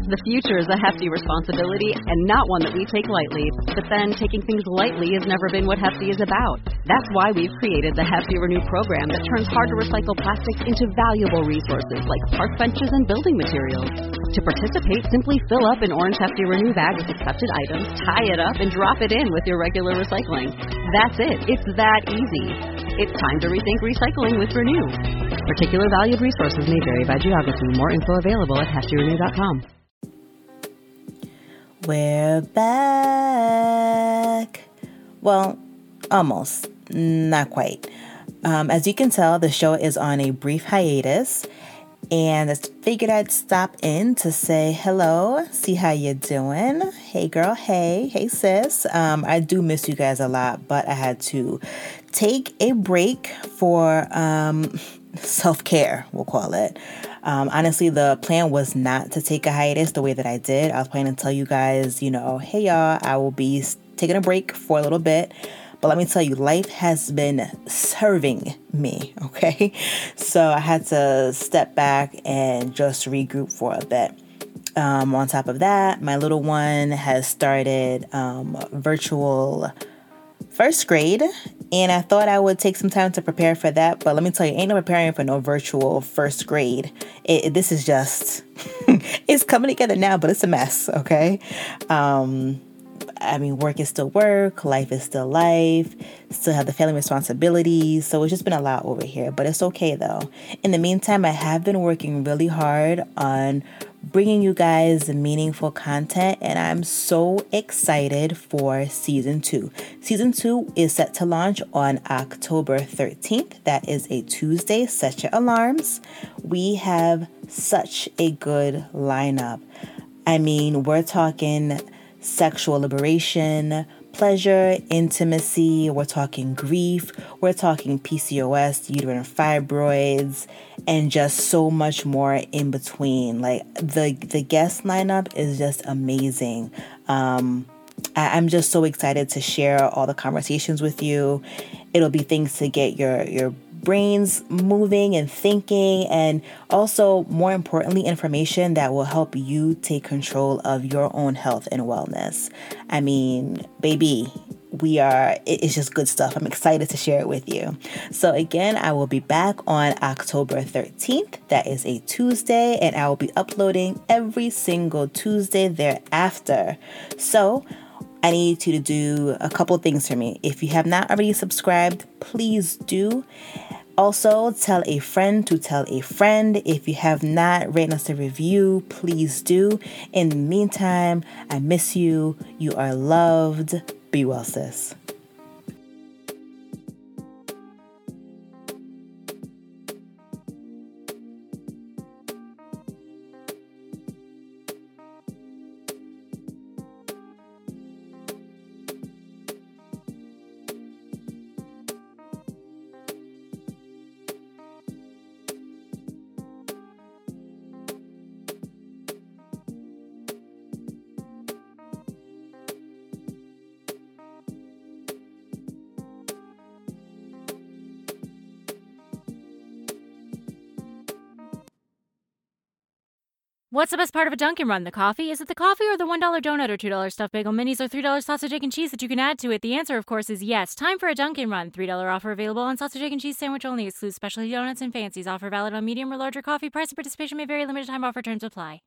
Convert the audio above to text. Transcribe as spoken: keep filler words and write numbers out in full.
The future is a hefty responsibility and not one that we take lightly. But then taking things lightly has never been what Hefty is about. That's why we've created the Hefty Renew program that turns hard-to-recycle plastics into valuable resources like park benches and building materials. To participate, simply fill up an orange Hefty Renew bag with accepted items, tie it up, and drop it in with your regular recycling. That's it. It's that easy. It's time to rethink recycling with Renew. Particular valued resources may vary by geography. More info available at hefty renew dot com. We're back. Well, almost. Not quite. Um, as you can tell, the show is on a brief hiatus. And I figured I'd stop in to say hello, see how you're doing. Hey girl, hey, hey sis. Um, I do miss you guys a lot, but I had to take a break for um, self-care, we'll call it. Um, honestly, the plan was not to take a hiatus the way that I did. I was planning to tell you guys, you know, hey y'all, I will be taking a break for a little bit. But let me tell you, life has been serving me, okay? So I had to step back and just regroup for a bit. Um, on top of that, my little one has started um, virtual first grade, and I thought I would take some time to prepare for that. But let me tell you, ain't no preparing for no virtual first grade. It, it, this is just, it's coming together now, but it's a mess, okay? Um... I mean, work is still work, life is still life, still have the family responsibilities. So it's just been a lot over here, but it's okay though. In the meantime, I have been working really hard on bringing you guys meaningful content, and I'm so excited for season two. Season two is set to launch on October thirteenth. That is a Tuesday. Set your alarms. We have such a good lineup. I mean, we're talking sexual liberation, pleasure, intimacy. We're talking grief. We're talking P C O S, uterine fibroids, and just so much more in between. Like the the guest lineup is just amazing. Um, I, I'm just so excited to share all the conversations with you. It'll be things to get your your brains moving and thinking, and also, more importantly, information that will help you take control of your own health and wellness. I mean, baby, we are, it's just good stuff. I'm excited to share it with you. So again, I will be back on October thirteenth. That is a Tuesday, and I will be uploading every single Tuesday thereafter. So I need you to do a couple things for me. If you have not already subscribed, please do. Also, tell a friend to tell a friend. If you have not written us a review, please do. In the meantime, I miss you. You are loved. Be well, sis. What's the best part of a Dunkin' Run? The coffee? Is it the coffee or the one dollar donut or two dollar stuffed bagel minis or three dollar sausage, egg, and cheese that you can add to it? The answer, of course, is yes. Time for a Dunkin' Run. three dollar offer available on sausage, egg, and cheese sandwich only. Excludes specialty donuts and fancies. Offer valid on medium or larger coffee. Price and participation may vary. Limited time offer. Terms apply.